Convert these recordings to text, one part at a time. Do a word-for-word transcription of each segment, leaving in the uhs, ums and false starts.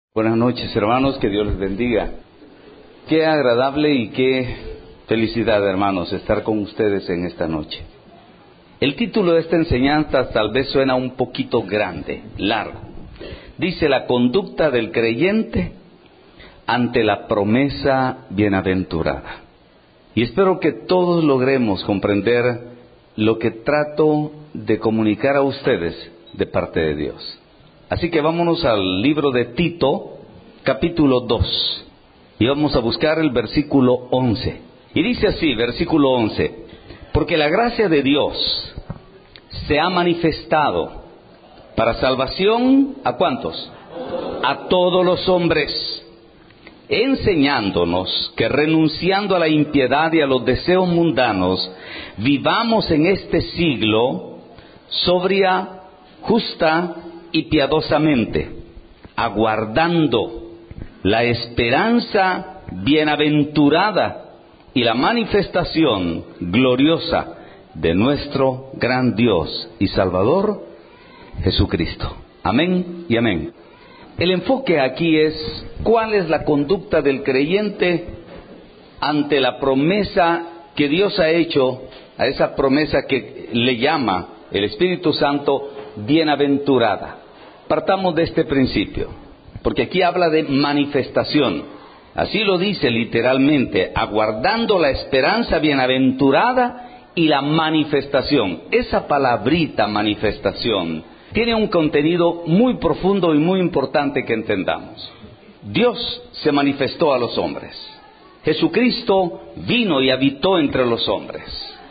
Buenas noches, hermanos, que Dios les bendiga. Qué agradable y qué felicidad, hermanos, estar con ustedes en esta noche. El título de esta enseñanza tal vez suena un poquito grande, largo. Dice: la conducta del creyente ante la promesa bienaventurada. Y espero que todos logremos comprender lo que trato de comunicar a ustedes de parte de Dios. Así que vámonos al libro de Tito, capítulo dos, y vamos a buscar el versículo once. Y dice así, versículo once: porque la gracia de Dios se ha manifestado para salvación, ¿a cuántos? A todos los hombres, enseñándonos que renunciando a la impiedad y a los deseos mundanos, vivamos en este siglo sobria, justa y piadosamente, aguardando la esperanza bienaventurada y la manifestación gloriosa de nuestro gran Dios y Salvador, Jesucristo. Amén y amén. El enfoque aquí es: ¿cuál es la conducta del creyente ante la promesa que Dios ha hecho, a esa promesa que le llama el Espíritu Santo bienaventurada? Partamos de este principio, porque aquí habla de manifestación. Así lo dice literalmente: aguardando la esperanza bienaventurada y la manifestación. Esa palabrita manifestación tiene un contenido muy profundo y muy importante que entendamos. Dios se manifestó a los hombres. Jesucristo vino y habitó entre los hombres.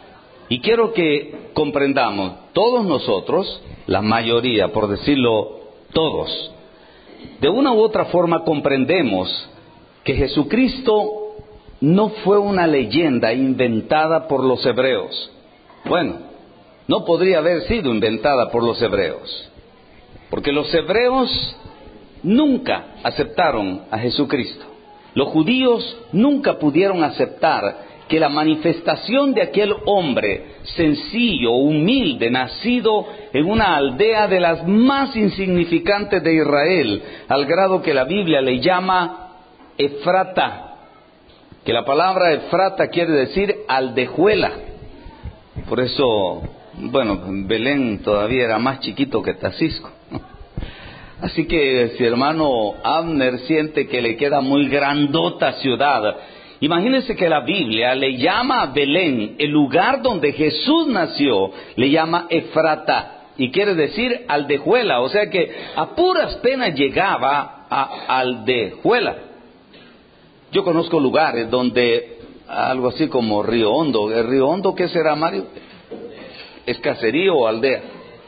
Y quiero que comprendamos, todos nosotros, la mayoría, por decirlo todos, de una u otra forma comprendemos que Jesucristo no fue una leyenda inventada por los hebreos. Bueno, no podría haber sido inventada por los hebreos, porque los hebreos nunca aceptaron a Jesucristo. Los judíos nunca pudieron aceptar que la manifestación de aquel hombre sencillo, humilde, nacido en una aldea de las más insignificantes de Israel, al grado que la Biblia le llama Efrata, que la palabra Efrata quiere decir aldehuela. Por eso, bueno, Belén todavía era más chiquito que Tacisco. Así que si hermano Abner siente que le queda muy grandota ciudad, imagínense que la Biblia le llama a Belén, el lugar donde Jesús nació, le llama Efrata, y quiere decir aldehuela, o sea que a puras penas llegaba a aldehuela. Yo conozco lugares donde, algo así como Río Hondo. ¿El Río Hondo qué será, Mario? ¿Es caserío o aldea?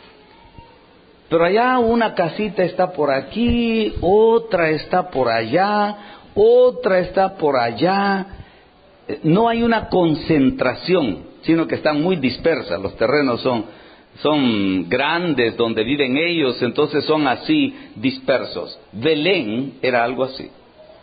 Pero allá una casita está por aquí, otra está por allá, otra está por allá. No hay una concentración, sino que están muy dispersas. Los terrenos son, son grandes donde viven ellos, entonces son así dispersos. Belén era algo así,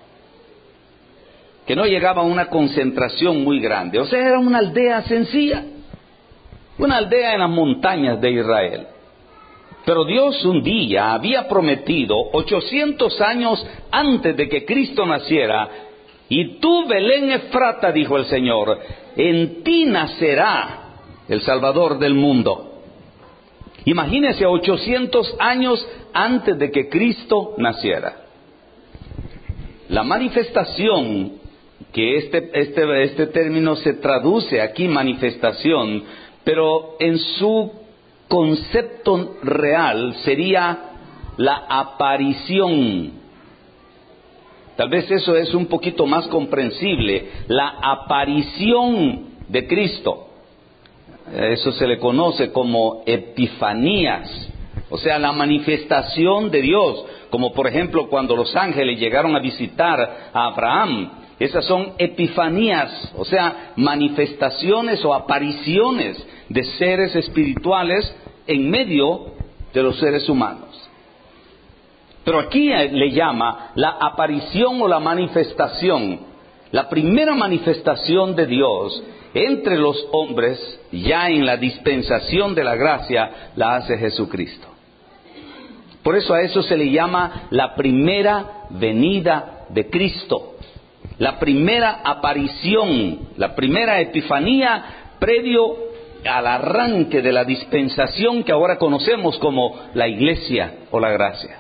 que no llegaba a una concentración muy grande. O sea, era una aldea sencilla, una aldea en las montañas de Israel. Pero Dios un día había prometido, ochocientos años antes de que Cristo naciera: y tú, Belén Efrata, dijo el Señor, en ti nacerá el Salvador del mundo. Imagínese, ochocientos años antes de que Cristo naciera. La manifestación, que este, este, este término se traduce aquí manifestación, pero en su concepto real sería la aparición. Tal vez eso es un poquito más comprensible, la aparición de Cristo. Eso se le conoce como epifanías, o sea, la manifestación de Dios, como por ejemplo cuando los ángeles llegaron a visitar a Abraham. Esas son epifanías, o sea, manifestaciones o apariciones de seres espirituales en medio de los seres humanos. Pero aquí le llama la aparición o la manifestación. La primera manifestación de Dios entre los hombres, ya en la dispensación de la gracia, la hace Jesucristo. Por eso a eso se le llama la primera venida de Cristo. La primera aparición, la primera epifanía previo al arranque de la dispensación que ahora conocemos como la iglesia o la gracia.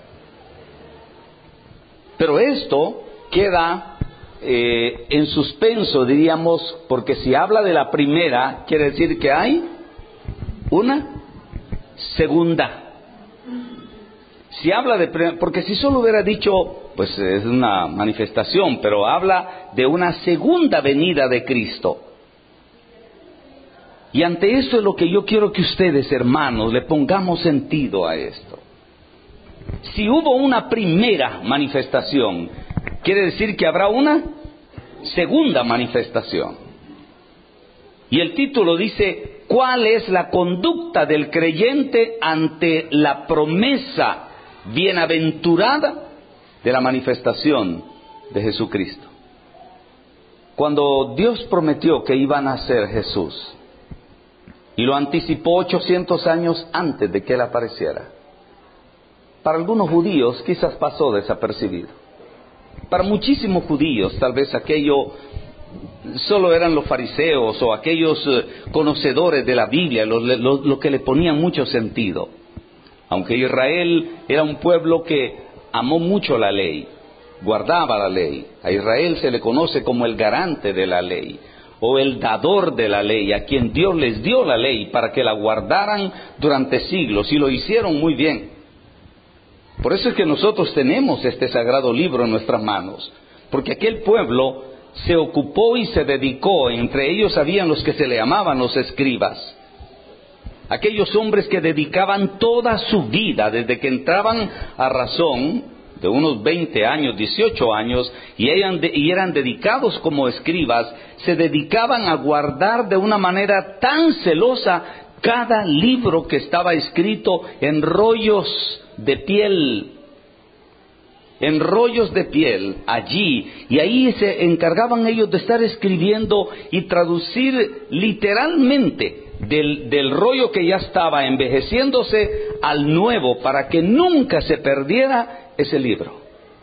Pero esto queda eh, en suspenso, diríamos, porque si habla de la primera, quiere decir que hay una segunda. Si habla de, porque si solo hubiera dicho, pues es una manifestación, pero habla de una segunda venida de Cristo. Y ante esto es lo que yo quiero que ustedes, hermanos, le pongamos sentido a esto. Si hubo una primera manifestación, quiere decir que habrá una segunda manifestación. Y el título dice, ¿cuál es la conducta del creyente ante la promesa bienaventurada de la manifestación de Jesucristo? Cuando Dios prometió que iba a nacer Jesús, y lo anticipó ochocientos años antes de que Él apareciera, para algunos judíos quizás pasó desapercibido. Para muchísimos judíos tal vez aquello solo eran los fariseos o aquellos conocedores de la Biblia los lo, lo que le ponían mucho sentido. Aunque Israel era un pueblo que amó mucho la ley, guardaba la ley. A Israel se le conoce como el garante de la ley, o el dador de la ley, a quien Dios les dio la ley para que la guardaran durante siglos, y lo hicieron muy bien. Por eso es que nosotros tenemos este sagrado libro en nuestras manos, porque aquel pueblo se ocupó y se dedicó, entre ellos habían los que se le llamaban los escribas, aquellos hombres que dedicaban toda su vida, desde que entraban a razón, de unos veinte años, dieciocho años, y eran, de, y eran dedicados como escribas, se dedicaban a guardar de una manera tan celosa cada libro que estaba escrito en rollos de piel, en rollos de piel allí, y ahí se encargaban ellos de estar escribiendo y traducir literalmente del, del rollo que ya estaba envejeciéndose al nuevo, para que nunca se perdiera ese libro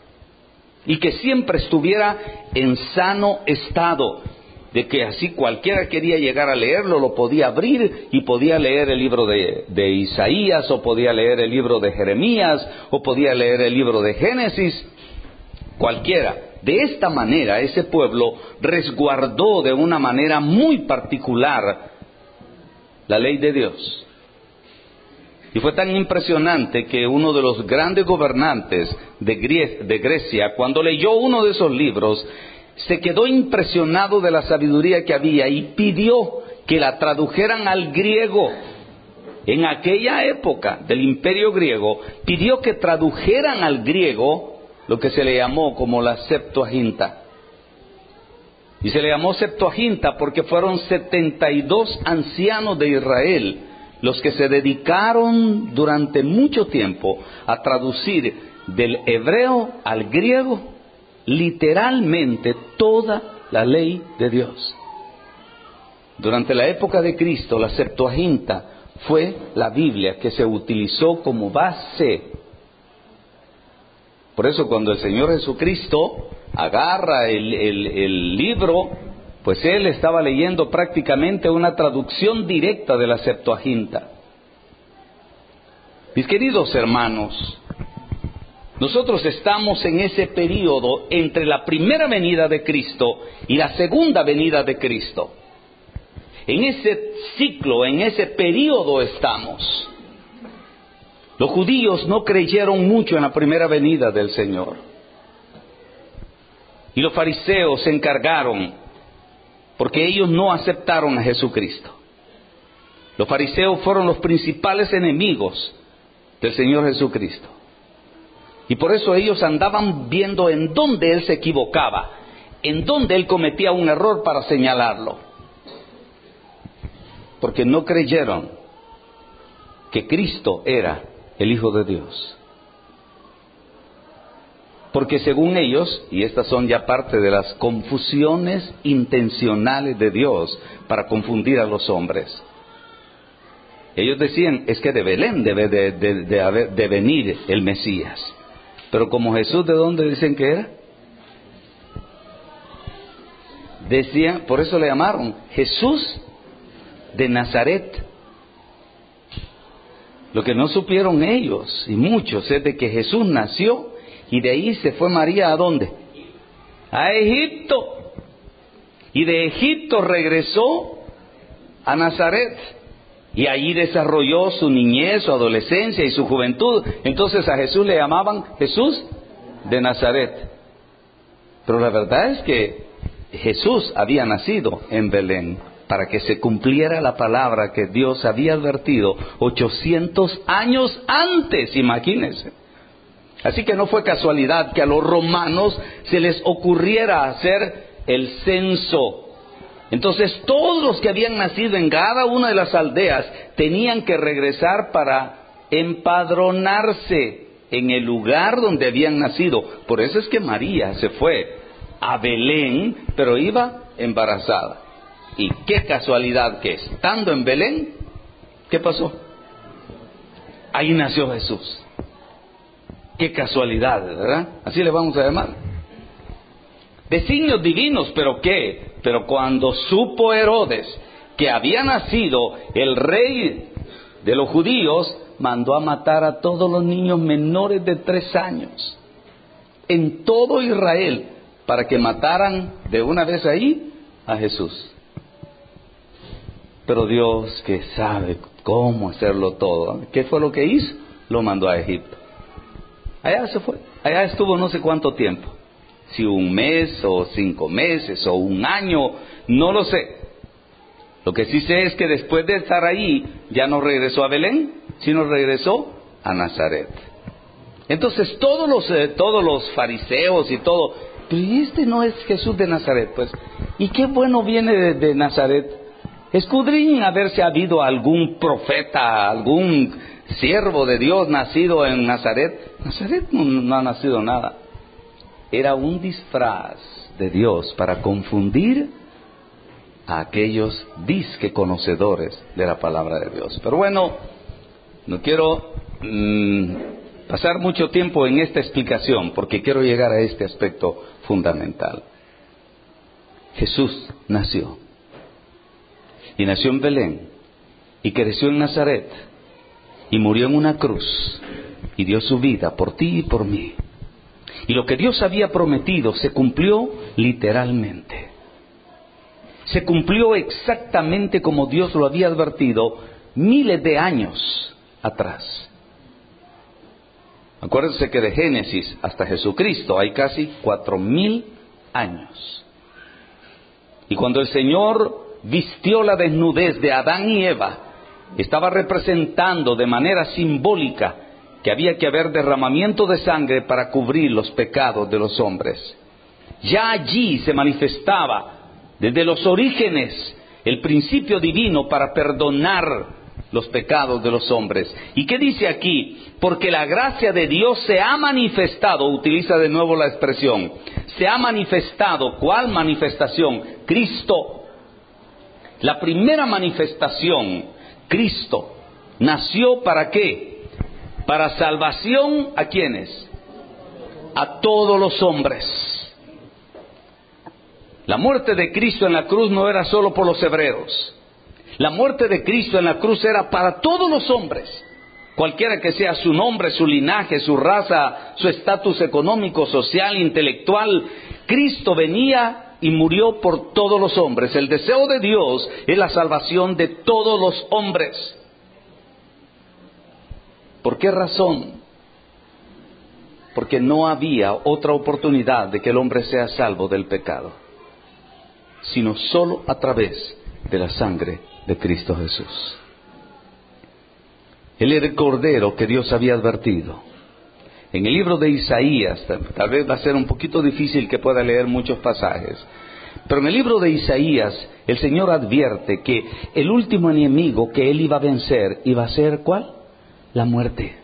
y que siempre estuviera en sano estado, de que así cualquiera quería llegar a leerlo, lo podía abrir y podía leer el libro de, de Isaías, o podía leer el libro de Jeremías, o podía leer el libro de Génesis, cualquiera. De esta manera ese pueblo resguardó de una manera muy particular la ley de Dios. Y fue tan impresionante que uno de los grandes gobernantes de, Grie- de Grecia, cuando leyó uno de esos libros, se quedó impresionado de la sabiduría que había y pidió que la tradujeran al griego. En aquella época del imperio griego, pidió que tradujeran al griego lo que se le llamó como la Septuaginta. Y se le llamó Septuaginta porque fueron setenta y dos ancianos de Israel los que se dedicaron durante mucho tiempo a traducir del hebreo al griego literalmente toda la ley de Dios. Durante la época de Cristo, la Septuaginta fue la Biblia que se utilizó como base. Por eso cuando el Señor Jesucristo agarra el, el, el libro, pues Él estaba leyendo prácticamente una traducción directa de la Septuaginta. Mis queridos hermanos, nosotros estamos en ese período entre la primera venida de Cristo y la segunda venida de Cristo. En ese ciclo, en ese período estamos. Los judíos no creyeron mucho en la primera venida del Señor. Y los fariseos se encargaron, porque ellos no aceptaron a Jesucristo. Los fariseos fueron los principales enemigos del Señor Jesucristo. Y por eso ellos andaban viendo en dónde Él se equivocaba, en dónde Él cometía un error para señalarlo. Porque no creyeron que Cristo era el Hijo de Dios. Porque según ellos, y estas son ya parte de las confusiones intencionales de Dios para confundir a los hombres, Ellos decían, es que de Belén debe de, de, de, haber, de venir el Mesías. Pero como Jesús, ¿de dónde dicen que era? Decían, por eso le llamaron Jesús de Nazaret. Lo que no supieron ellos, y muchos, es de que Jesús nació, y de ahí se fue María, ¿a dónde? A Egipto. Y de Egipto regresó a Nazaret. Y allí desarrolló su niñez, su adolescencia y su juventud. Entonces a Jesús le llamaban Jesús de Nazaret. Pero la verdad es que Jesús había nacido en Belén para que se cumpliera la palabra que Dios había advertido ochocientos años antes, imagínense. Así que no fue casualidad que a los romanos se les ocurriera hacer el censo. Entonces todos los que habían nacido en cada una de las aldeas tenían que regresar para empadronarse en el lugar donde habían nacido. Por eso es que María se fue a Belén, pero iba embarazada. Y qué casualidad que estando en Belén, ¿qué pasó? Ahí nació Jesús. Qué casualidad, ¿verdad? Así le vamos a llamar. Designios divinos, ¿pero qué? Pero cuando supo Herodes que había nacido el rey de los judíos, mandó a matar a todos los niños menores de tres años en todo Israel, para que mataran de una vez ahí a Jesús. Pero Dios, que sabe cómo hacerlo todo, ¿qué fue lo que hizo? Lo mandó a Egipto. Allá se fue, allá estuvo no sé cuánto tiempo. Si un mes o cinco meses o un año, no lo sé. Lo que sí sé es que después de estar ahí, ya no regresó a Belén, sino regresó a Nazaret. Entonces todos los, eh, todos los fariseos y todo, pero este no es Jesús de Nazaret, pues. ¿Y qué bueno viene de, de Nazaret? Escudriñen a ver si ha habido algún profeta, algún siervo de Dios nacido en Nazaret. Nazaret no, no ha nacido nada. Era un disfraz de Dios para confundir a aquellos disque conocedores de la palabra de Dios. Pero bueno, no quiero mmm, pasar mucho tiempo en esta explicación, porque quiero llegar a este aspecto fundamental. Jesús nació, y nació en Belén, y creció en Nazaret, y murió en una cruz, y dio su vida por ti y por mí. Y lo que Dios había prometido se cumplió literalmente. Se cumplió exactamente como Dios lo había advertido miles de años atrás. Acuérdense que de Génesis hasta Jesucristo hay casi cuatro mil años. Y cuando el Señor vistió la desnudez de Adán y Eva, estaba representando de manera simbólica que había que haber derramamiento de sangre para cubrir los pecados de los hombres. Ya allí se manifestaba desde los orígenes el principio divino para perdonar los pecados de los hombres. ¿Y qué dice aquí? Porque la gracia de Dios se ha manifestado, utiliza de nuevo la expresión, se ha manifestado. ¿Cuál manifestación? Cristo. La primera manifestación, Cristo, nació ¿para qué? Para salvación, ¿a quiénes? A todos los hombres. La muerte de Cristo en la cruz no era solo por los hebreos. La muerte de Cristo en la cruz era para todos los hombres. Cualquiera que sea su nombre, su linaje, su raza, su estatus económico, social, intelectual, Cristo venía y murió por todos los hombres. El deseo de Dios es la salvación de todos los hombres. ¿Por qué razón? Porque no había otra oportunidad de que el hombre sea salvo del pecado, sino solo a través de la sangre de Cristo Jesús. Él era el Cordero que Dios había advertido. En el libro de Isaías, tal vez va a ser un poquito difícil que pueda leer muchos pasajes, pero en el libro de Isaías el Señor advierte que el último enemigo que Él iba a vencer iba a ser ¿cuál? La muerte.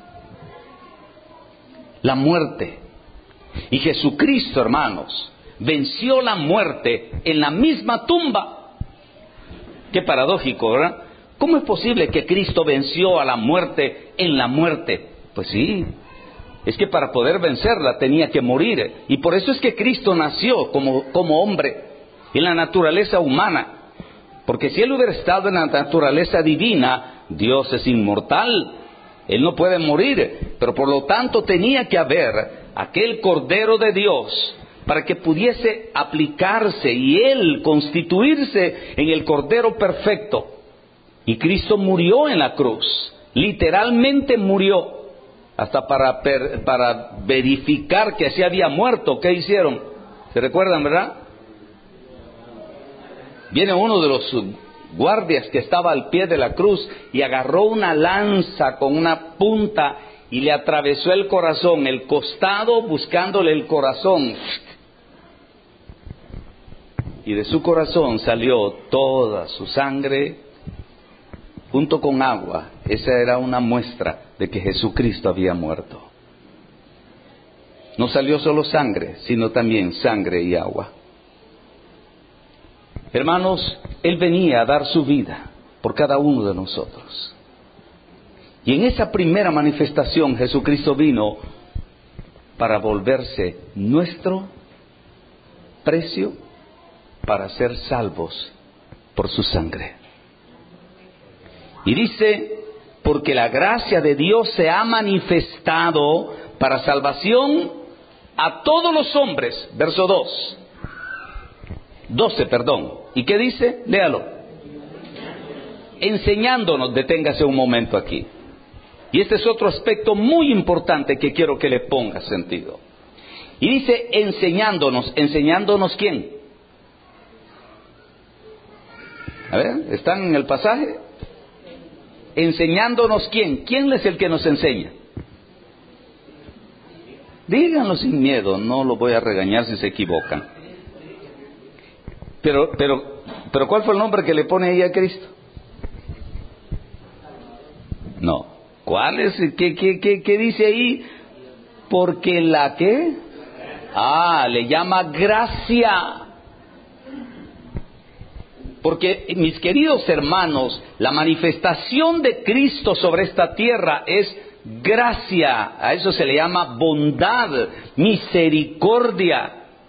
La muerte. Y Jesucristo, hermanos, venció la muerte en la misma tumba. Qué paradójico, ¿verdad? ¿Cómo es posible que Cristo venció a la muerte en la muerte? Pues sí, es que para poder vencerla tenía que morir. Y por eso es que Cristo nació como, como hombre, en la naturaleza humana. Porque si Él hubiera estado en la naturaleza divina, Dios es inmortal, Él no puede morir. Pero por lo tanto tenía que haber aquel Cordero de Dios para que pudiese aplicarse y Él constituirse en el Cordero perfecto. Y Cristo murió en la cruz, literalmente murió, hasta para, per, para verificar que así había muerto. ¿Qué hicieron? ¿Se recuerdan, verdad? Viene uno de los guardias que estaba al pie de la cruz y agarró una lanza con una punta y le atravesó el corazón, el costado, buscándole el corazón. Y de su corazón salió toda su sangre junto con agua. Esa era una muestra de que Jesucristo había muerto. No salió solo sangre, sino también sangre y agua. Hermanos, Él venía a dar su vida por cada uno de nosotros. Y en esa primera manifestación Jesucristo vino para volverse nuestro precio para ser salvos por su sangre. Y dice, porque la gracia de Dios se ha manifestado para salvación a todos los hombres. Verso dos. doce, perdón. ¿Y qué dice? Léalo. Enseñándonos, deténgase un momento aquí. Y este es otro aspecto muy importante que quiero que le ponga sentido. Y dice enseñándonos. ¿Enseñándonos quién? A ver, ¿están en el pasaje? ¿Enseñándonos quién? ¿Quién es el que nos enseña? Díganlo sin miedo, no lo voy a regañar si se equivocan. Pero, pero, pero ¿cuál fue el nombre que le pone ahí a Cristo? No. ¿Cuál es? ¿Qué, qué, qué, qué dice ahí? Porque la ¿qué? Ah, le llama gracia. Porque, mis queridos hermanos, la manifestación de Cristo sobre esta tierra es gracia. A eso se le llama bondad, misericordia.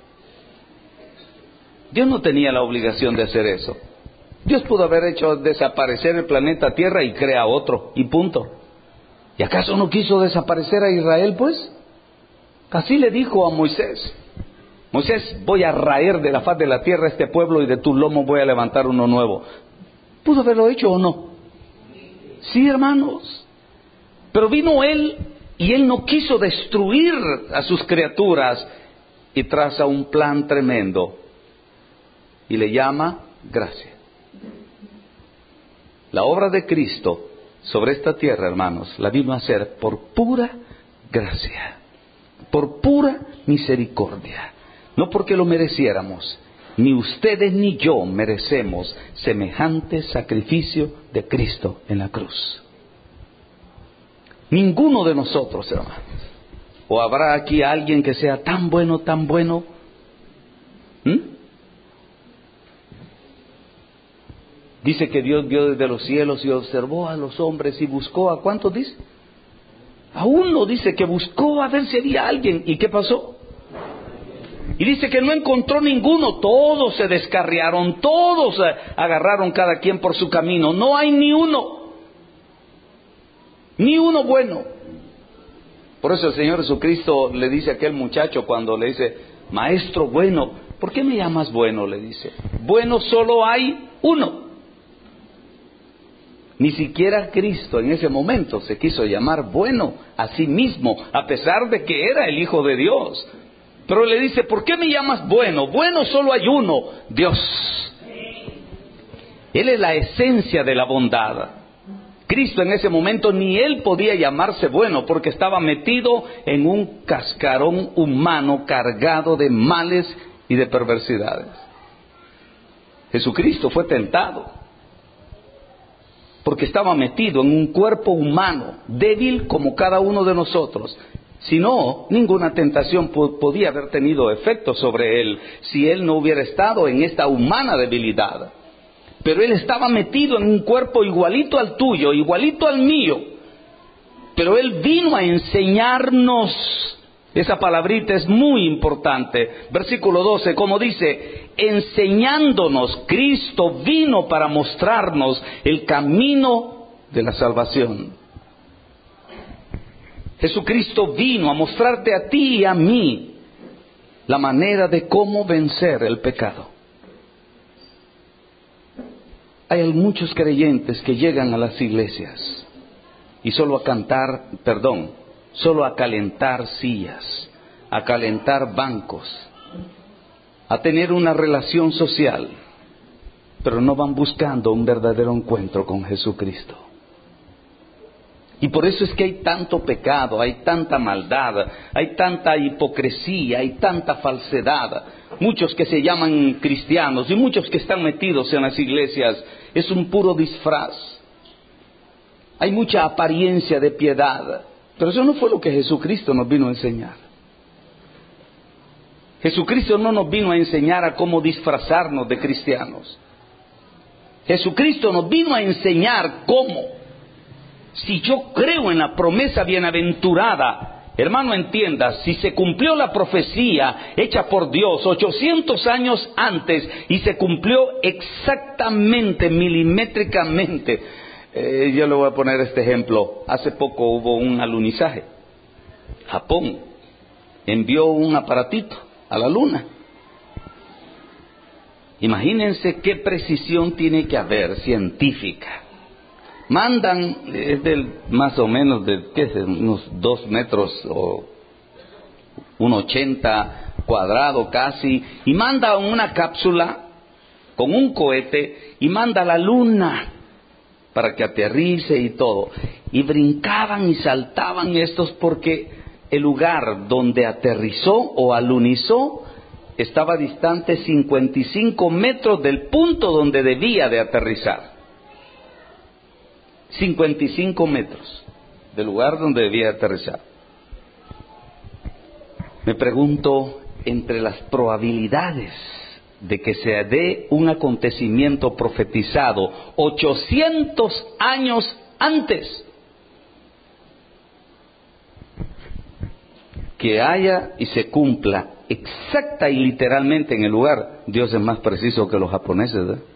Dios no tenía la obligación de hacer eso. Dios pudo haber hecho desaparecer el planeta Tierra y crea otro, y punto. ¿Y acaso no quiso desaparecer a Israel, pues? Así le dijo a Moisés. Moisés, voy a raer de la faz de la tierra a este pueblo y de tu lomo voy a levantar uno nuevo. ¿Pudo haberlo hecho o no? Sí, hermanos. Pero vino Él y Él no quiso destruir a sus criaturas y traza un plan tremendo y le llama gracia. La obra de Cristo sobre esta tierra, hermanos, la vino a hacer por pura gracia, por pura misericordia. No porque lo mereciéramos, ni ustedes ni yo merecemos semejante sacrificio de Cristo en la cruz. Ninguno de nosotros, hermanos. ¿O habrá aquí alguien que sea tan bueno, tan bueno? ¿Mm? Dice que Dios vio desde los cielos y observó a los hombres y buscó a ¿cuántos dice? A uno dice que buscó a ver si había alguien. ¿Y qué pasó? Y dice que no encontró ninguno, todos se descarriaron, todos agarraron cada quien por su camino, no hay ni uno, ni uno bueno. Por eso el Señor Jesucristo le dice a aquel muchacho cuando le dice, maestro bueno, ¿por qué me llamas bueno? Le dice, bueno solo hay uno. Ni siquiera Cristo en ese momento se quiso llamar bueno a sí mismo, a pesar de que era el Hijo de Dios. Pero le dice, ¿por qué me llamas bueno? Bueno solo hay uno, Dios. Él es la esencia de la bondad. Cristo en ese momento ni Él podía llamarse bueno porque estaba metido en un cascarón humano cargado de males y de perversidades. Jesucristo fue tentado porque estaba metido en un cuerpo humano, débil como cada uno de nosotros. Si no, ninguna tentación po- podía haber tenido efecto sobre él si él no hubiera estado en esta humana debilidad. pero Él estaba metido en un cuerpo igualito al tuyo, igualito al mío. Pero Él vino a enseñarnos. Esa palabrita es muy importante. Versículo doce, como dice, enseñándonos, Cristo vino para mostrarnos el camino de la salvación. Jesucristo vino a mostrarte a ti y a mí la manera de cómo vencer el pecado. Hay muchos creyentes que llegan a las iglesias y solo a cantar, perdón, solo a calentar sillas, a calentar bancos, a tener una relación social, pero no van buscando un verdadero encuentro con Jesucristo. Y por eso es que hay tanto pecado, hay tanta maldad, hay tanta hipocresía, hay tanta falsedad. Muchos que se llaman cristianos y muchos que están metidos en las iglesias, es un puro disfraz. Hay mucha apariencia de piedad, pero eso no fue lo que Jesucristo nos vino a enseñar. Jesucristo no nos vino a enseñar a cómo disfrazarnos de cristianos. Jesucristo nos vino a enseñar cómo. Si yo creo en la promesa bienaventurada, hermano, entienda, si se cumplió la profecía hecha por Dios ochocientos años antes y se cumplió exactamente, milimétricamente. Eh, yo le voy a poner este ejemplo. Hace poco hubo un alunizaje. Japón envió un aparatito a la luna. Imagínense qué precisión tiene que haber científica. Mandan, es del más o menos de, ¿qué es? Unos dos metros o un ochenta cuadrado casi, y manda una cápsula con un cohete y manda a la luna para que aterrice y todo. Y brincaban y saltaban estos porque el lugar donde aterrizó o alunizó estaba distante cincuenta y cinco metros del punto donde debía de aterrizar. cincuenta y cinco metros del lugar donde debía aterrizar. Me pregunto, entre las probabilidades de que se dé un acontecimiento profetizado ochocientos años antes, que haya y se cumpla exacta y literalmente en el lugar, Dios es más preciso que los japoneses, ¿verdad?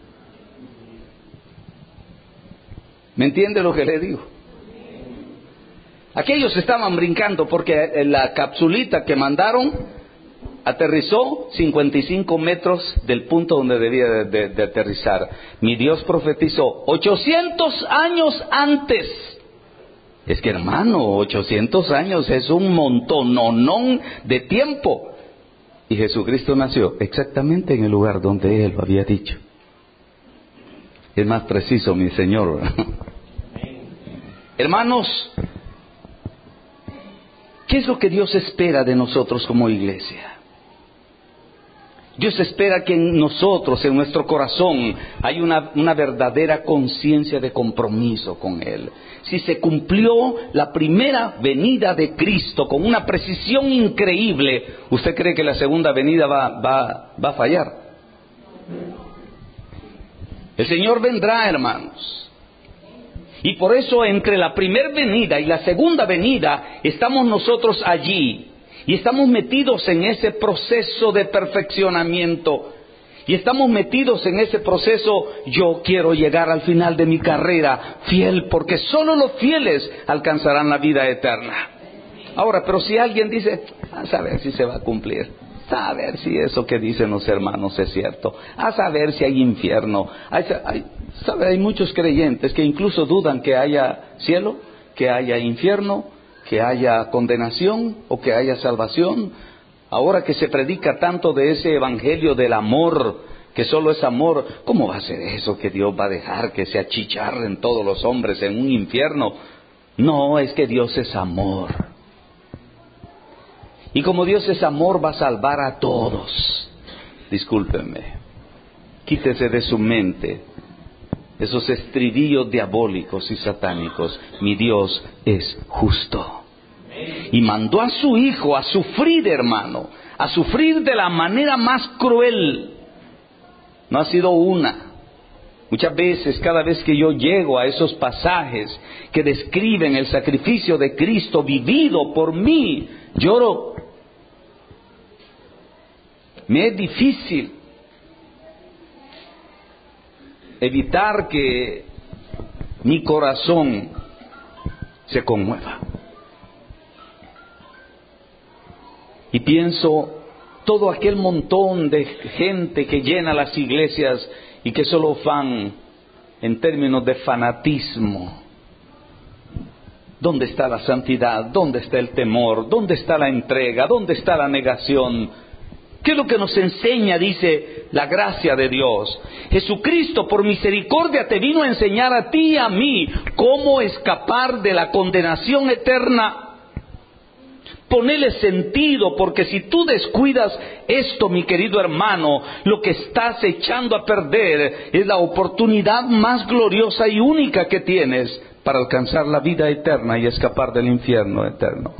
¿Me entiende lo que le digo? Aquellos estaban brincando porque la capsulita que mandaron aterrizó cincuenta y cinco metros del punto donde debía de, de, de aterrizar. Mi Dios profetizó ochocientos años antes. Es que, hermano, ochocientos años es un montononón de tiempo. Y Jesucristo nació exactamente en el lugar donde Él lo había dicho. Es más preciso, mi Señor. Hermanos, ¿qué es lo que Dios espera de nosotros como iglesia? Dios espera que en nosotros, en nuestro corazón, hay una, una verdadera conciencia de compromiso con Él. Si se cumplió la primera venida de Cristo con una precisión increíble, ¿usted cree que la segunda venida va, va, va a fallar? El Señor vendrá, hermanos. Y por eso entre la primera venida y la segunda venida estamos nosotros allí. Y estamos metidos en ese proceso de perfeccionamiento. Y estamos metidos en ese proceso, yo quiero llegar al final de mi carrera fiel, porque solo los fieles alcanzarán la vida eterna. Ahora, pero si alguien dice, a saber si se va a cumplir, a saber si eso que dicen los hermanos es cierto, a saber si hay infierno, hay, hay, ¿sabe? Hay muchos creyentes que incluso dudan que haya cielo, que haya infierno, que haya condenación o que haya salvación. Ahora que se predica tanto de ese evangelio del amor, que solo es amor, ¿cómo va a ser eso que Dios va a dejar que se achicharren todos los hombres en un infierno? No, es que Dios es amor. Y como Dios es amor, va a salvar a todos. Discúlpenme, quítese de su mente esos estribillos diabólicos y satánicos. Mi Dios es justo. Y mandó a su Hijo a sufrir, hermano, a sufrir de la manera más cruel. No ha sido una, Muchas veces, cada vez que yo llego a esos pasajes que describen el sacrificio de Cristo vivido por mí, lloro. Me es difícil evitar que mi corazón se conmueva. Y pienso, todo aquel montón de gente que llena las iglesias y que solo van en términos de fanatismo. ¿Dónde está la santidad? ¿Dónde está el temor? ¿Dónde está la entrega? ¿Dónde está la negación? ¿Qué es lo que nos enseña? Dice la gracia de Dios. Jesucristo por misericordia te vino a enseñar a ti y a mí cómo escapar de la condenación eterna. Ponele sentido, porque si tú descuidas esto, mi querido hermano, lo que estás echando a perder es la oportunidad más gloriosa y única que tienes para alcanzar la vida eterna y escapar del infierno eterno.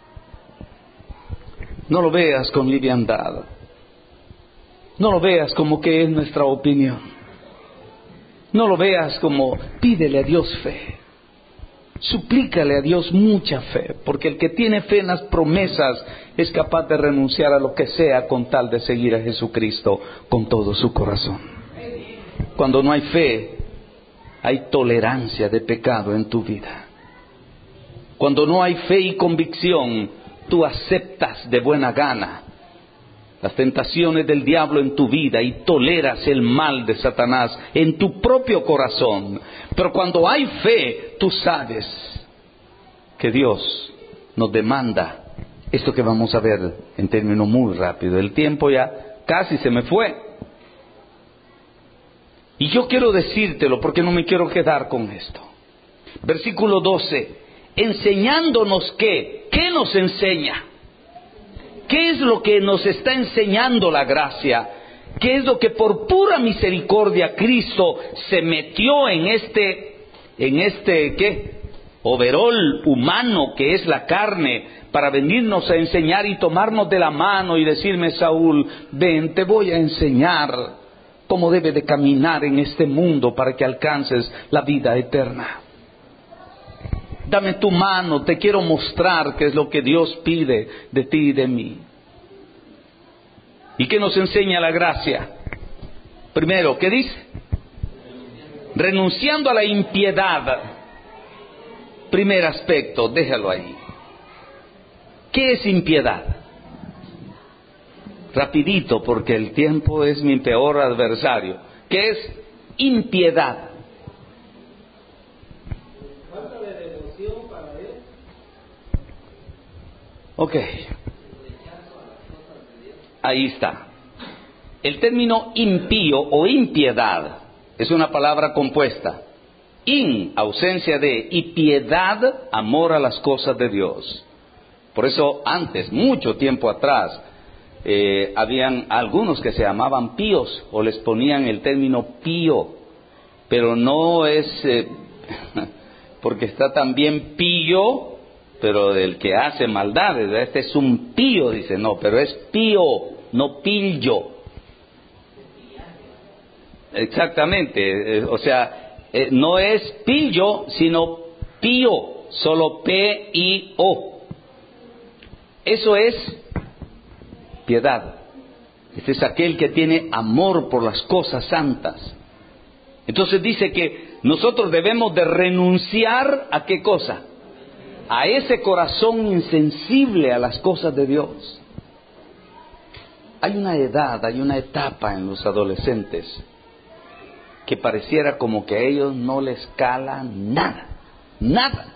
No lo veas con liviandad. No lo veas como que es nuestra opinión. No lo veas como pídele a Dios fe. Suplícale a Dios mucha fe, porque el que tiene fe en las promesas es capaz de renunciar a lo que sea con tal de seguir a Jesucristo con todo su corazón. Cuando no hay fe, hay tolerancia de pecado en tu vida. Cuando no hay fe y convicción, tú aceptas de buena gana las tentaciones del diablo en tu vida y toleras el mal de Satanás en tu propio corazón. Pero cuando hay fe, tú sabes que Dios nos demanda esto que vamos a ver en términos muy rápido. El tiempo ya casi se me fue. Y yo quiero decírtelo porque no me quiero quedar con esto. Versículo doce. Enseñándonos qué. ¿Qué nos enseña? ¿Qué es lo que nos está enseñando la gracia? ¿Qué es lo que por pura misericordia Cristo se metió en este, en este, qué? Overol humano que es la carne, para venirnos a enseñar y tomarnos de la mano y decirme, Saúl, ven, te voy a enseñar cómo debe de caminar en este mundo para que alcances la vida eterna. Dame tu mano, te quiero mostrar qué es lo que Dios pide de ti y de mí. ¿Y qué nos enseña la gracia? Primero, ¿qué dice? Renunciando a la impiedad. Primer aspecto, déjalo ahí. ¿Qué es impiedad? Rapidito, porque el tiempo es mi peor adversario. ¿Qué es impiedad? Ok, ahí está. El término impío o impiedad es una palabra compuesta. In, ausencia de, y piedad, amor a las cosas de Dios. Por eso antes, mucho tiempo atrás, eh, habían algunos que se llamaban píos o les ponían el término pío, pero no es eh, porque está también pío, pero del que hace maldades. Este es un pío, dice, no, pero es pío, no pillo. Exactamente, eh, o sea, eh, no es pillo, sino pío, solo P I O. Eso es piedad. Este es aquel que tiene amor por las cosas santas. Entonces dice que nosotros debemos de renunciar a ¿qué cosa? A ese corazón insensible a las cosas de Dios. Hay una edad, hay una etapa en los adolescentes que pareciera como que a ellos no les cala nada, nada.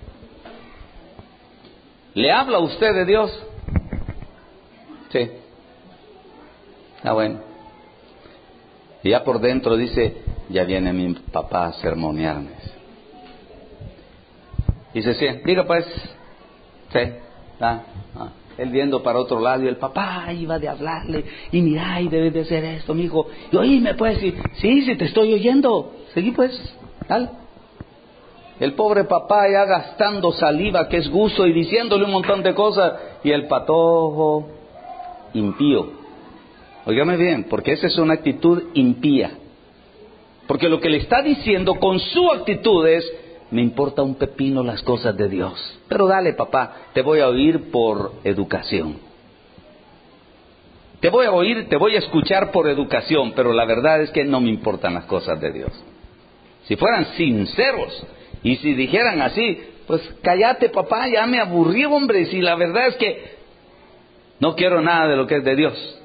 ¿Le habla a usted de Dios? Sí. Ah, bueno. Y ya por dentro dice, ya viene mi papá a sermonearme. Dice, sí, diga pues, sí, ah, ah. Él viendo para otro lado y el papá iba de hablarle, y mira, y debes de hacer esto, mi hijo, y oíme pues, y, sí, sí, te estoy oyendo, seguí pues, dale. El pobre papá ya gastando saliva, que es gusto, y diciéndole un montón de cosas, y el patojo impío. Óigame bien, porque esa es una actitud impía. Porque lo que le está diciendo con su actitud es: me importa un pepino las cosas de Dios. Pero dale, papá, te voy a oír por educación. Te voy a oír, te voy a escuchar por educación, pero la verdad es que no me importan las cosas de Dios. Si fueran sinceros y si dijeran así, pues cállate, papá, ya me aburrí, hombre, si la verdad es que no quiero nada de lo que es de Dios.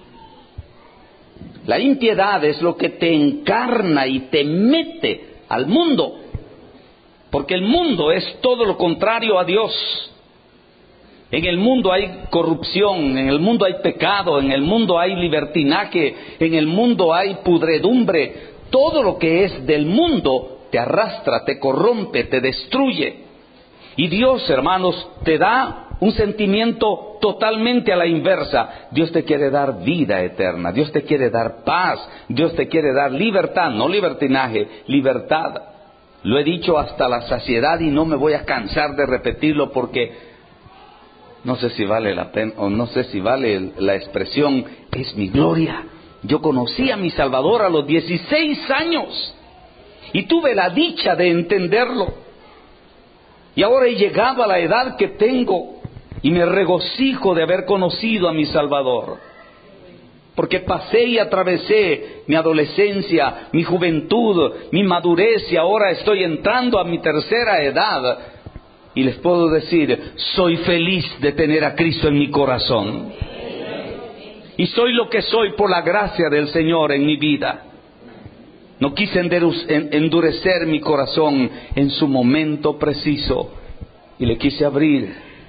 La impiedad es lo que te encarna y te mete al mundo, porque el mundo es todo lo contrario a Dios. En el mundo hay corrupción, en el mundo hay pecado, en el mundo hay libertinaje, en el mundo hay pudredumbre. Todo lo que es del mundo te arrastra, te corrompe, te destruye. Y Dios, hermanos, te da un sentimiento totalmente a la inversa. Dios te quiere dar vida eterna, Dios te quiere dar paz, Dios te quiere dar libertad, no libertinaje, libertad. Lo he dicho hasta la saciedad y no me voy a cansar de repetirlo porque no sé si vale la pena o no sé si vale la expresión, es mi gloria. Yo conocí a mi Salvador a los dieciséis años y tuve la dicha de entenderlo. Y ahora he llegado a la edad que tengo y me regocijo de haber conocido a mi Salvador. Porque pasé y atravesé mi adolescencia, mi juventud, mi madurez y ahora estoy entrando a mi tercera edad. Y les puedo decir, soy feliz de tener a Cristo en mi corazón. Y soy lo que soy por la gracia del Señor en mi vida. No quise endurecer mi corazón en su momento preciso. Y le quise abrir.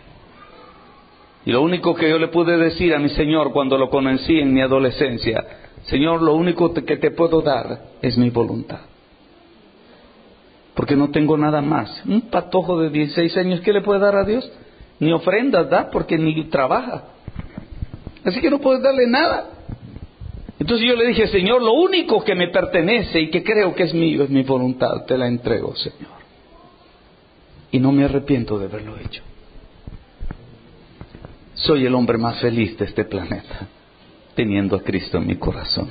Y lo único que yo le pude decir a mi Señor cuando lo conocí en mi adolescencia: Señor, lo único que te puedo dar es mi voluntad. Porque no tengo nada más. Un patojo de dieciséis años, ¿qué le puede dar a Dios? Ni ofrendas da, porque ni trabaja. Así que no puedes darle nada. Entonces yo le dije: Señor, lo único que me pertenece y que creo que es mío es mi voluntad. Te la entrego, Señor. Y no me arrepiento de haberlo hecho. Soy el hombre más feliz de este planeta, teniendo a Cristo en mi corazón.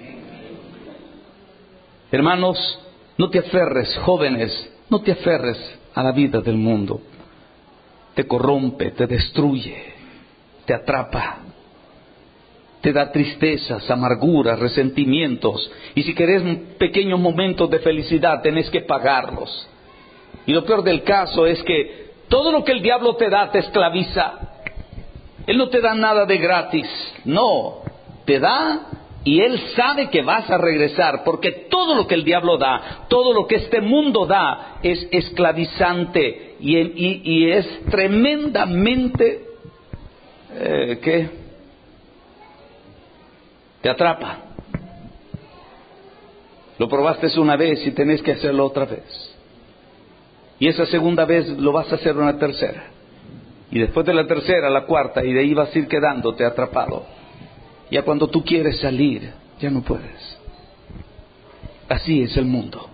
Hermanos, no te aferres, jóvenes, no te aferres a la vida del mundo. Te corrompe, te destruye, te atrapa, te da tristezas, amarguras, resentimientos. Y si querés pequeños momentos de felicidad, tenés que pagarlos. Y lo peor del caso es que todo lo que el diablo te da te esclaviza. Él no te da nada de gratis, no, te da y Él sabe que vas a regresar, porque todo lo que el diablo da, todo lo que este mundo da es esclavizante y, y, y es tremendamente, eh, ¿qué? Te atrapa. Lo probaste una vez y tenés que hacerlo otra vez. Y esa segunda vez lo vas a hacer una tercera. Y después de la tercera, la cuarta, y de ahí vas a ir quedándote atrapado. Ya cuando tú quieres salir, ya no puedes. Así es el mundo.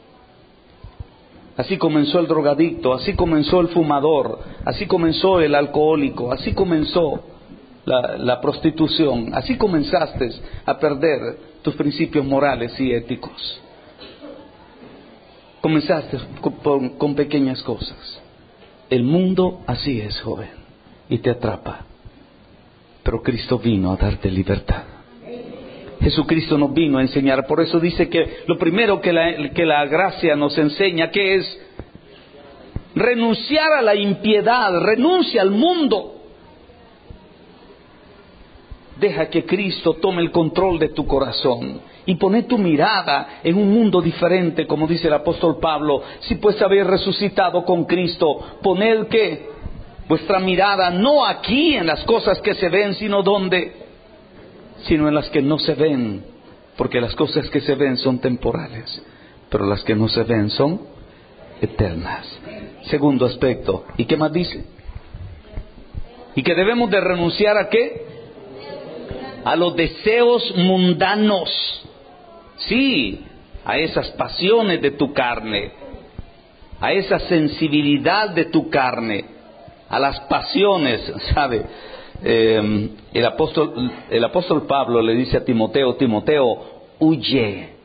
Así comenzó el drogadicto, así comenzó el fumador, así comenzó el alcohólico, así comenzó la, la prostitución, así comenzaste a perder tus principios morales y éticos. Comenzaste con, con pequeñas cosas. El mundo así es, joven, y te atrapa. Pero Cristo vino a darte libertad. Jesucristo nos vino a enseñar. Por eso dice que lo primero que la, que la gracia nos enseña, que es renunciar a la impiedad, renuncia al mundo. Deja que Cristo tome el control de tu corazón y pone tu mirada en un mundo diferente, como dice el apóstol Pablo. Si pues habéis resucitado con Cristo, poned que vuestra mirada no aquí en las cosas que se ven, sino donde, sino en las que no se ven, porque las cosas que se ven son temporales, pero las que no se ven son eternas. Segundo aspecto, ¿y qué más dice? Y que debemos de renunciar ¿a qué? A los deseos mundanos. Sí, a esas pasiones de tu carne, a esa sensibilidad de tu carne, a las pasiones, ¿sabe? Eh, el apóstol, el apóstol Pablo le dice a Timoteo: Timoteo, huye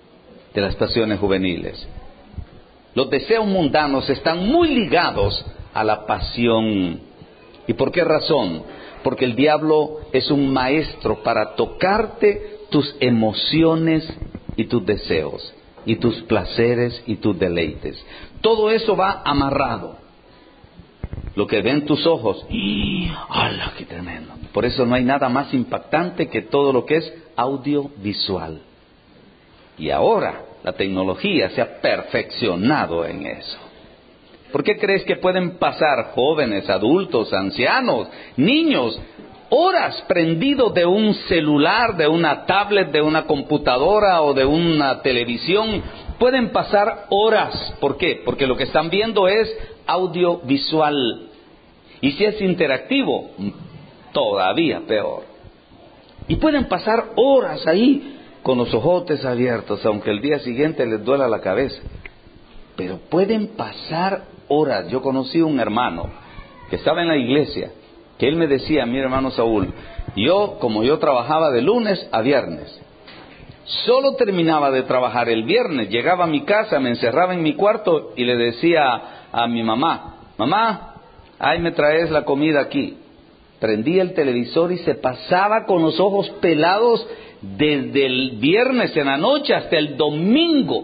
de las pasiones juveniles. Los deseos mundanos están muy ligados a la pasión. ¿Y por qué razón? Porque el diablo es un maestro para tocarte tus emociones y tus deseos, y tus placeres y tus deleites. Todo eso va amarrado. Lo que ven tus ojos, ¡y! ¡Hala, qué tremendo! Por eso no hay nada más impactante que todo lo que es audiovisual. Y ahora la tecnología se ha perfeccionado en eso. ¿Por qué crees que pueden pasar jóvenes, adultos, ancianos, niños, horas prendidos de un celular, de una tablet, de una computadora o de una televisión? Pueden pasar horas. ¿Por qué? Porque lo que están viendo es audiovisual. Y si es interactivo, todavía peor. Y pueden pasar horas ahí con los ojotes abiertos, aunque el día siguiente les duela la cabeza. Pero pueden pasar horas. Yo conocí un hermano que estaba en la iglesia, que él me decía, mi hermano Saúl, yo, como yo trabajaba de lunes a viernes, solo terminaba de trabajar el viernes, llegaba a mi casa, me encerraba en mi cuarto y le decía a mi mamá, mamá, ahí me traes la comida aquí. Prendía el televisor y se pasaba con los ojos pelados desde el viernes en la noche hasta el domingo.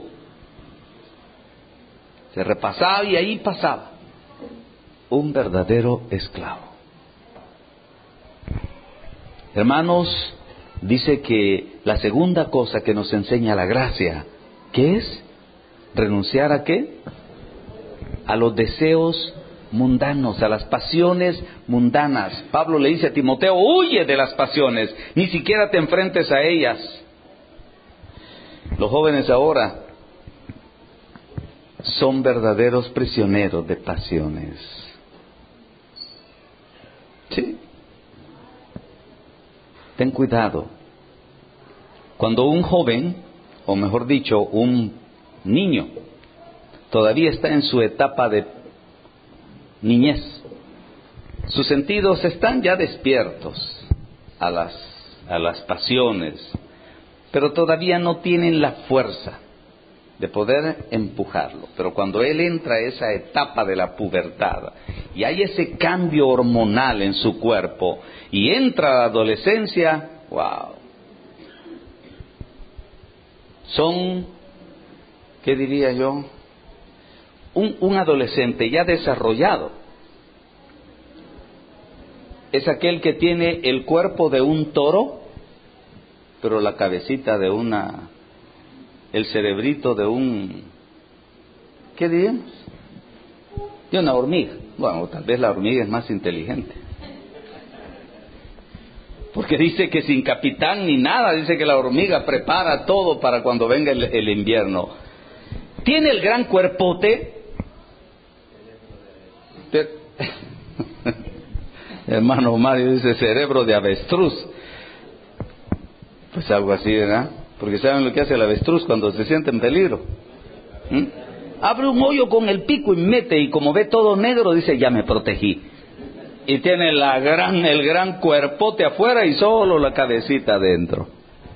Se repasaba y ahí pasaba. Un verdadero esclavo. Hermanos, dice que la segunda cosa que nos enseña la gracia, ¿qué es? ¿Renunciar a qué? A los deseos mundanos, a las pasiones mundanas. Pablo le dice a Timoteo, huye de las pasiones, ni siquiera te enfrentes a ellas. Los jóvenes ahora son verdaderos prisioneros de pasiones. Sí. Ten cuidado. Cuando un joven, o mejor dicho, un niño, todavía está en su etapa de niñez, sus sentidos están ya despiertos a las, a las pasiones, pero todavía no tienen la fuerza de poder empujarlo. Pero cuando él entra a esa etapa de la pubertad y hay ese cambio hormonal en su cuerpo y entra a la adolescencia, wow, son, ¿qué diría yo? Un, un adolescente ya desarrollado es aquel que tiene el cuerpo de un toro, pero la cabecita de una, el cerebrito de un, ¿qué diríamos? De una hormiga. Bueno, tal vez la hormiga es más inteligente. Porque dice que sin capitán ni nada, dice que la hormiga prepara todo para cuando venga el, el invierno. Tiene el gran cuerpote. Pero, hermano Mario dice cerebro de avestruz. Pues algo así, ¿verdad? Porque ¿saben lo que hace el avestruz cuando se siente en peligro? ¿Mm? Abre un hoyo con el pico y mete, y como ve todo negro, dice, ya me protegí. Y tiene la gran, el gran cuerpote afuera y solo la cabecita adentro.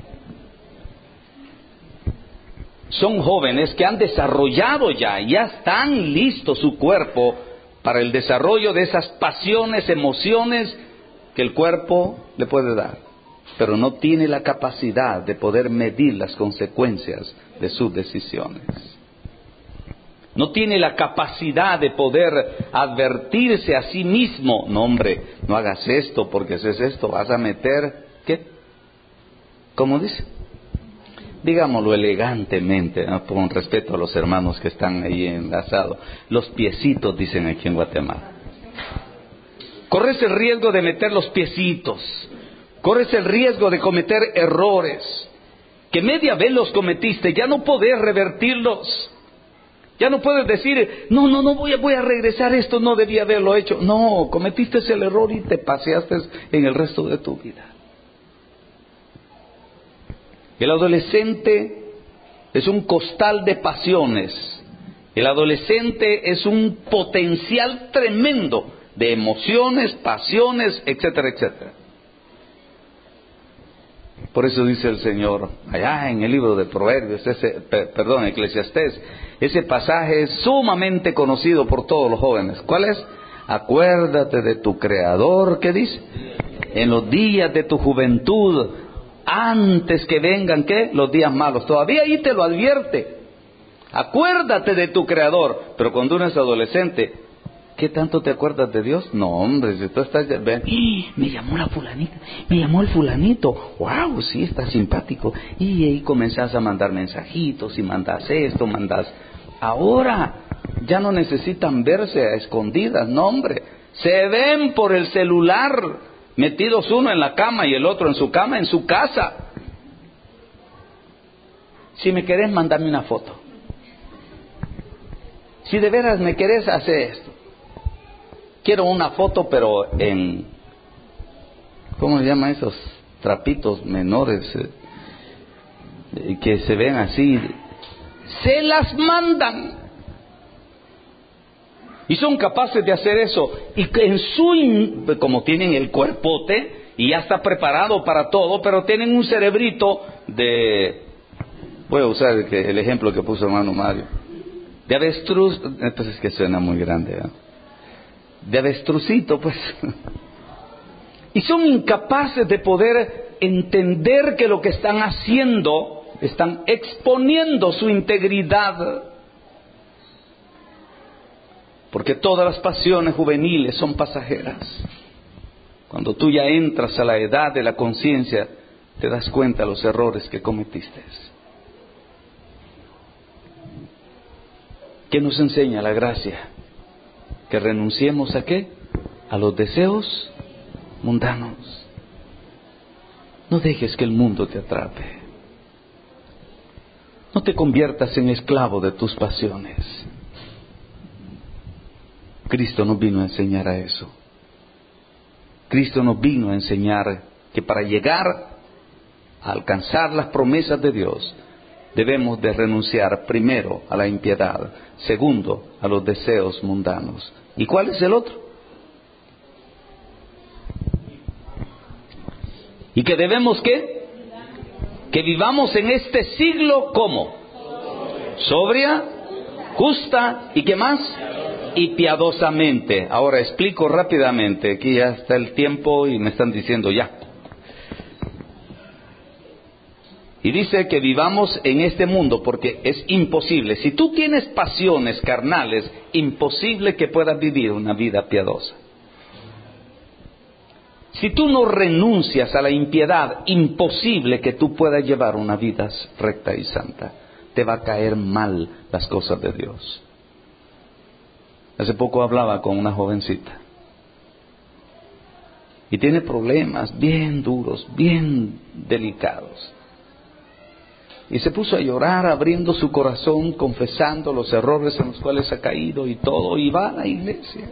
Son jóvenes que han desarrollado ya, ya están listos su cuerpo para el desarrollo de esas pasiones, emociones que el cuerpo le puede dar. Pero no tiene la capacidad de poder medir las consecuencias de sus decisiones. No tiene la capacidad de poder advertirse a sí mismo. No, hombre, no hagas esto, porque si es esto vas a meter, ¿qué? ¿Cómo dice? Digámoslo elegantemente, ¿no? Con respeto a los hermanos que están ahí enlazados. Los piecitos, dicen aquí en Guatemala. Corres el riesgo de meter los piecitos. Corres el riesgo de cometer errores. Que media vez los cometiste, ya no podés revertirlos. Ya no puedes decir, no, no, no, voy a, voy a regresar, esto no debía haberlo hecho. No, cometiste el error y te paseaste en el resto de tu vida. El adolescente es un costal de pasiones. El adolescente es un potencial tremendo de emociones, pasiones, etcétera, etcétera. Por eso dice el Señor, allá en el libro de Proverbios, ese, perdón, Eclesiastés, ese pasaje es sumamente conocido por todos los jóvenes. ¿Cuál es? Acuérdate de tu Creador, ¿qué dice? En los días de tu juventud, antes que vengan, ¿qué? Los días malos. Todavía ahí te lo advierte. Acuérdate de tu Creador. Pero cuando uno es adolescente, ¿qué tanto te acuerdas de Dios? No, hombre, si tú estás... Ven, me llamó la fulanita, me llamó el fulanito. Wow, sí, está simpático. Y ahí comenzás a mandar mensajitos, y mandas esto, mandas... Ahora ya no necesitan verse a escondidas, no, hombre. Se ven por el celular, metidos uno en la cama y el otro en su cama, en su casa. Si me querés, mandame una foto. Si de veras me querés, hacer esto. Quiero una foto, pero en... ¿Cómo se llama esos trapitos menores? Eh, que se ven así. Se las mandan. Y son capaces de hacer eso. Y en su... Como tienen el cuerpote, y ya está preparado para todo, pero tienen un cerebrito de... Voy a usar el, el ejemplo que puso hermano Mario. De avestruz... Entonces es que suena muy grande, ¿eh? De avestrucito, pues. Y son incapaces de poder entender que lo que están haciendo, están exponiendo su integridad. Porque todas las pasiones juveniles son pasajeras. Cuando tú ya entras a la edad de la conciencia, te das cuenta de los errores que cometiste. ¿Qué nos enseña la gracia? Que renunciemos a qué? A los deseos mundanos. No dejes que el mundo te atrape. No te conviertas en esclavo de tus pasiones. Cristo nos vino a enseñar a eso. Cristo nos vino a enseñar que para llegar a alcanzar las promesas de Dios, debemos de renunciar primero a la impiedad, segundo a los deseos mundanos. ¿Y cuál es el otro? ¿Y que debemos qué? Que vivamos en este siglo ¿cómo? Sobria, justa y ¿qué más? Y piadosamente. Ahora explico rápidamente, aquí ya está el tiempo y me están diciendo ya. Y dice que vivamos en este mundo porque es imposible. Si tú tienes pasiones carnales, imposible que puedas vivir una vida piadosa. Si tú no renuncias a la impiedad, imposible que tú puedas llevar una vida recta y santa. Te va a caer mal las cosas de Dios. Hace poco hablaba con una jovencita. Y tiene problemas bien duros, bien delicados. Y se puso a llorar, abriendo su corazón, confesando los errores en los cuales ha caído y todo, y va a la iglesia.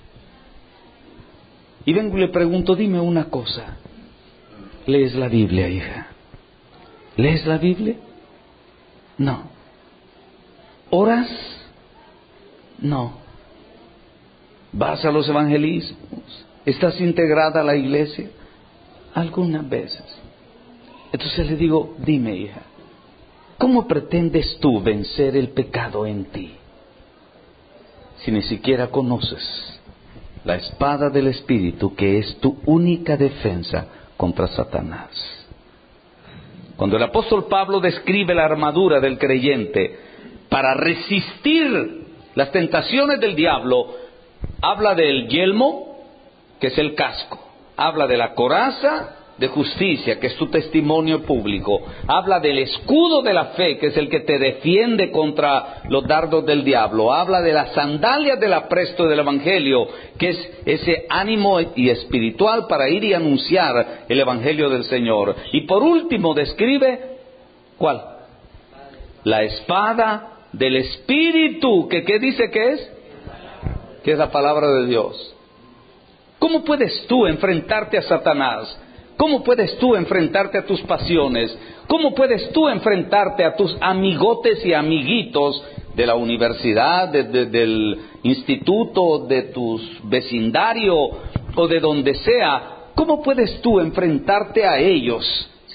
Y vengo y le pregunto, dime una cosa, ¿lees la Biblia, hija? ¿Lees la Biblia? No. ¿Oras? No. ¿Vas a los evangelismos? ¿Estás integrada a la iglesia? Algunas veces. Entonces le digo, dime, hija, ¿cómo pretendes tú vencer el pecado en ti si ni siquiera conoces la espada del Espíritu, que es tu única defensa contra Satanás? Cuando el apóstol Pablo describe la armadura del creyente para resistir las tentaciones del diablo, habla del yelmo, que es el casco, habla de la coraza de justicia, que es tu testimonio público, habla del escudo de la fe, que es el que te defiende contra los dardos del diablo, habla de las sandalias del apresto del evangelio, que es ese ánimo y espiritual para ir y anunciar el evangelio del Señor. Y por último describe, ¿cuál? La espada del Espíritu, que ¿qué dice que es? Que es la palabra de Dios. ¿Cómo puedes tú enfrentarte a Satanás? ¿Cómo puedes tú enfrentarte a tus pasiones? ¿Cómo puedes tú enfrentarte a tus amigotes y amiguitos de la universidad, de, de, del instituto, de tu vecindario o de donde sea? ¿Cómo puedes tú enfrentarte a ellos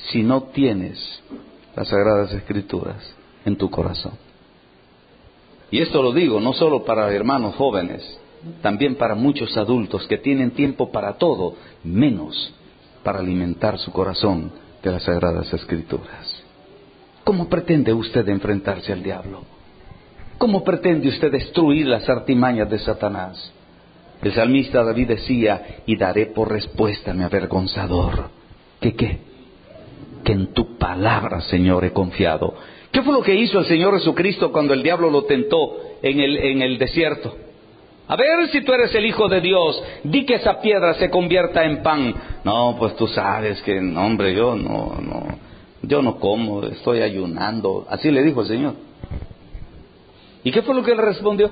si no tienes las Sagradas Escrituras en tu corazón. Y esto lo digo no solo para hermanos jóvenes, también para muchos adultos que tienen tiempo para todo, menos para alimentar su corazón de las Sagradas Escrituras. ¿Cómo pretende usted enfrentarse al diablo? ¿Cómo pretende usted destruir las artimañas de Satanás? El salmista David decía, y daré por respuesta a mi avergonzador. ¿Qué qué? Que en tu palabra, Señor, he confiado. ¿Qué fue lo que hizo el Señor Jesucristo cuando el diablo lo tentó en el, en el desierto? A ver si tú eres el Hijo de Dios, di que esa piedra se convierta en pan. No, pues tú sabes que, no, hombre, yo no, no, yo no como, estoy ayunando. Así le dijo el Señor. ¿Y qué fue lo que él respondió?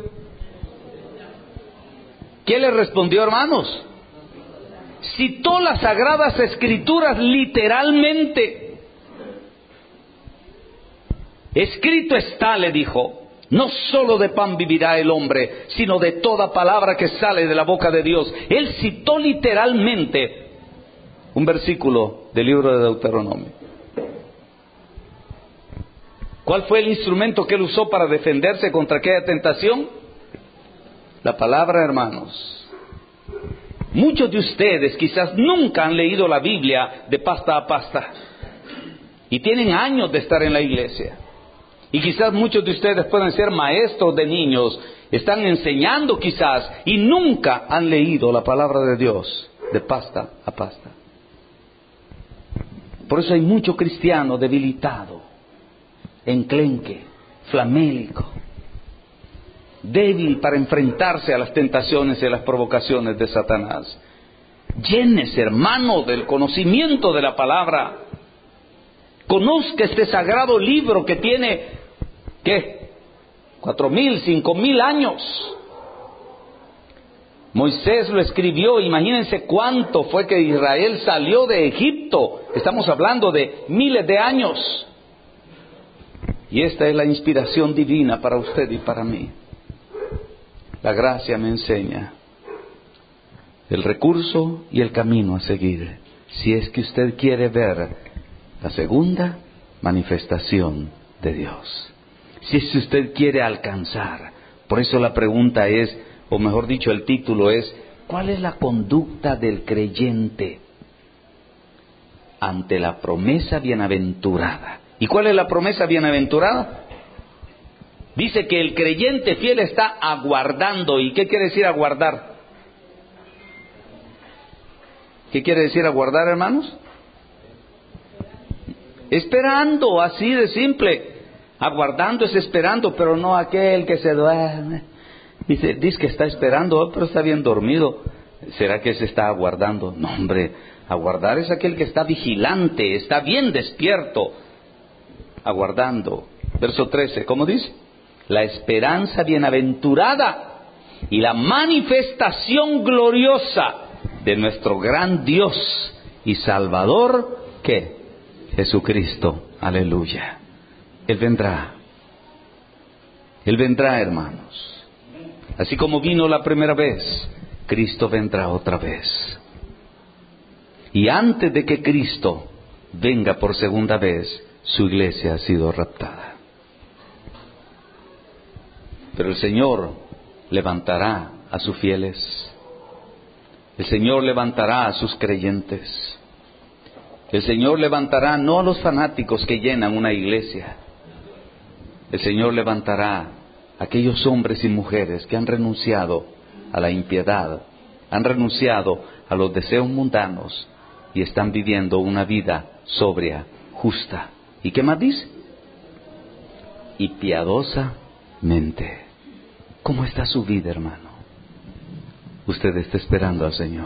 ¿Qué le respondió, hermanos? Citó las Sagradas Escrituras literalmente. Escrito está, le dijo, no solo de pan vivirá el hombre, sino de toda palabra que sale de la boca de Dios. Él citó literalmente un versículo del libro de Deuteronomio. ¿Cuál fue el instrumento que él usó para defenderse contra aquella tentación? La palabra, hermanos. Muchos de ustedes quizás nunca han leído la Biblia de pasta a pasta y tienen años de estar en la iglesia. Y quizás muchos de ustedes pueden ser maestros de niños, están enseñando quizás y nunca han leído la palabra de Dios de pasta a pasta. Por eso hay mucho cristiano debilitado, enclenque, flamélico, débil para enfrentarse a las tentaciones y a las provocaciones de Satanás. Llénese, hermano, del conocimiento de la palabra. Conozca este sagrado libro que tiene, ¿qué? Cuatro mil, cinco mil años. Moisés lo escribió, imagínense cuánto fue que Israel salió de Egipto. Estamos hablando de miles de años. Y esta es la inspiración divina para usted y para mí. La gracia me enseña el recurso y el camino a seguir, si es que usted quiere ver la segunda manifestación de Dios. Si es que usted quiere alcanzar. Por eso la pregunta es, o mejor dicho, el título es, ¿cuál es la conducta del creyente ante la promesa bienaventurada? ¿Y cuál es la promesa bienaventurada? Dice que el creyente fiel está aguardando. ¿Y qué quiere decir aguardar? ¿Qué quiere decir aguardar, hermanos? Esperando, así de simple. Aguardando es esperando, pero no aquel que se duerme. Dice, dice que está esperando, pero está bien dormido. ¿Será que se está aguardando? No, hombre, aguardar es aquel que está vigilante, está bien despierto, aguardando. Verso trece, ¿cómo dice? La esperanza bienaventurada y la manifestación gloriosa de nuestro gran Dios y Salvador, ¿qué? Jesucristo, aleluya. Él vendrá, Él vendrá, hermanos. Así como vino la primera vez, Cristo vendrá otra vez. Y antes de que Cristo venga por segunda vez, su iglesia ha sido raptada. Pero el Señor levantará a sus fieles. El Señor levantará a sus creyentes. El Señor levantará no a los fanáticos que llenan una iglesia. El Señor levantará a aquellos hombres y mujeres que han renunciado a la impiedad, han renunciado a los deseos mundanos y están viviendo una vida sobria, justa. ¿Y qué más dice? Y piadosamente. ¿Cómo está su vida, hermano? Usted está esperando al Señor.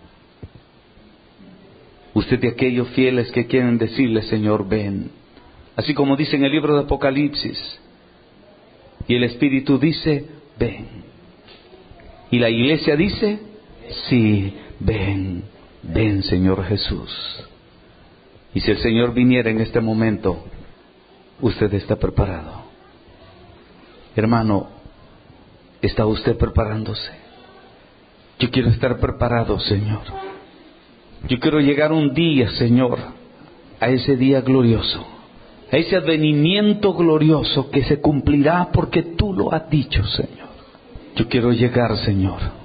Usted de aquellos fieles que quieren decirle, Señor, ven. Así como dice en el libro de Apocalipsis. Y el Espíritu dice, ven. Y la iglesia dice, sí, ven, ven, Señor Jesús. Y si el Señor viniera en este momento, usted está preparado. Hermano, ¿está usted preparándose? Yo quiero estar preparado, Señor. Yo quiero llegar un día, Señor, a ese día glorioso, a ese advenimiento glorioso que se cumplirá porque tú lo has dicho, Señor. Yo quiero llegar, Señor,